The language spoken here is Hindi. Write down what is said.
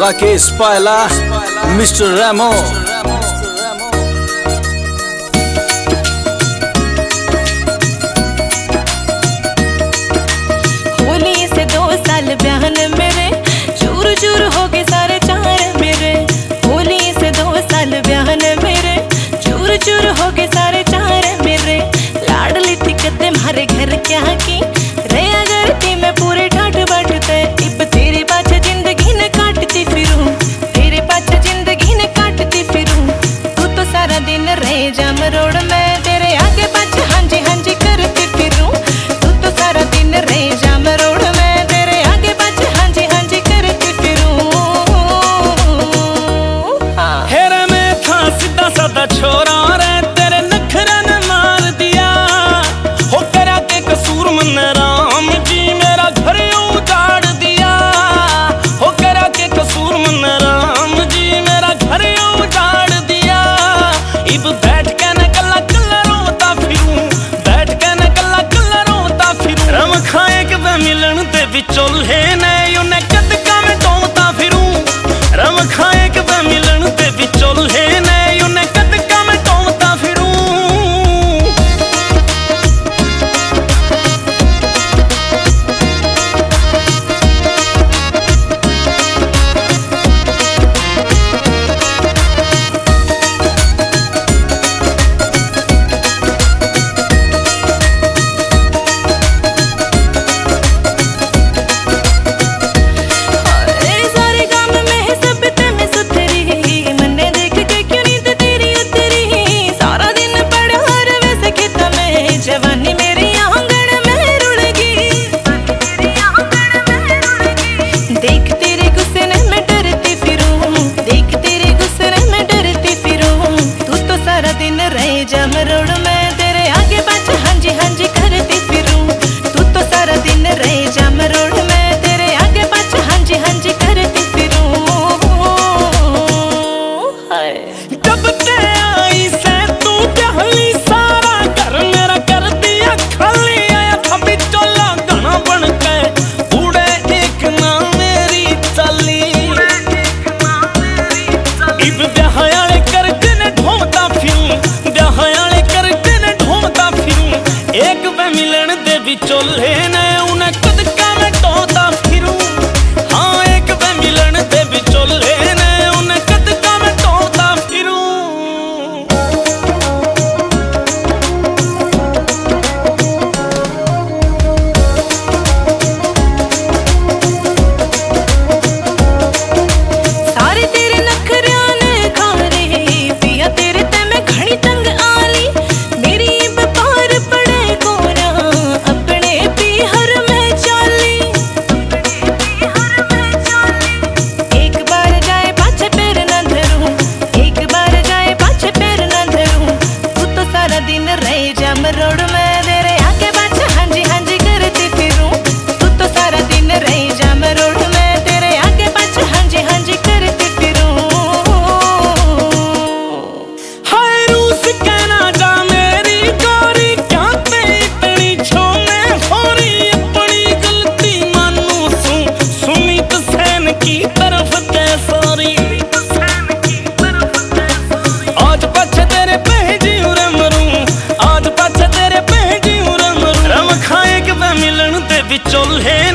Rakesh Paila, Mr. Ramo। Holi से 2 साल बहन मेरे, चूर चूर हो गए सारे चार मेरे। होली से 2 साल बहन मेरे, चूर चूर हो गए सारे चार मेरे। लाडली थी कदे मारे घर क्या की रे, अगर थी मैं पूरे ठाट बाटते। इब तेरे पाछे जिंदगी ने काटती फिरूं, तेरे पाछे जिंदगी ने काटती फिरूं। तू तो सारा दिन रह जाम रोड में, तेरे आगे पाछे हांजी हांजी करती फिरूं। तू तो सारा दिन रह जाम रोड में, तेरे आगे पाछे हांजी हांजी करती फिरूं। हेरे में था सीधा साधा छोरा रे, तेरे नखरे ने मार दिया। हो करा के कसूर मन राम जी मेरा घर उजाड़ दिया। हो करा के कसूर मन राम जी मेरा घर उजाड़ दिया। इब बैठ के न कल्ला कल्ला रोता फिरूं, बैठ के न कल्ला कल्ला रोता फिरूं। रम खाए के वे मिलन ते विचोले ने उन्हें कदका में टोता फिरूं। रम खाए के वे मिलन ते विचोले ने उन्हें कदका में टोता फिरूं। जवानी मेरी आंगन में रुड़ गई, देख तेरे गुस्से ने मैं डरती फिरूं, देख तेरे गुस्से ने मैं डरती फिरूं। तू तो सारा दिन रह जाम रोड में, तेरे आगे पाछे हांजी हांजी करती फिरूं। तू तो सारा दिन रह जाम रोड में, तेरे आगे पाछे हांजी हांजी करती फिरूं। जब ते आई से तू पहली सारा घर मेरा कर दिया खाली। आया था बिचौला घना बन के, उड़े एक ना मेरी चाली। इब ब्याहाले करके ने ढोंता फिरूं, ब्याहाले करके ने ढोंता फिरूं। एक वे मिलन दे बिचौले ने उन्हें कदका में टोता फिरूं। हाँ एक वे मिलन दे बिचौले ने उन्हें कदका में टोता फिरूं। सारे तेरे नखरिया ने खा रहे पिया, तेरे ते मैं घनी तंग आली। मेरी इब पार पड़े कोरा, अपने पीहर में चाली। एक बार जाए पाछे पैर न धरूं, एक बार जाए पाछे पैर न धरूं। तू तो सारा दिन रह जाम रोड में, तेरे आगे पाछे हांजी हांजी करती फिरूं। तू तो सारा दिन रह जाम रोड में, तेरे आगे पाछे हांजी हांजी करती फिरूं। हाय रूस कहना जा मेरी गोरी, क्या ते इतनी छोने होरी। अपनी गलती मानू सुमित सेन की तरफ ते सॉरी। आज पछ तेरे पहजी उरे मरूं, आज पछ तेरे पहजी उरे मरूं। रम खाए के वे मिलन ते विचोले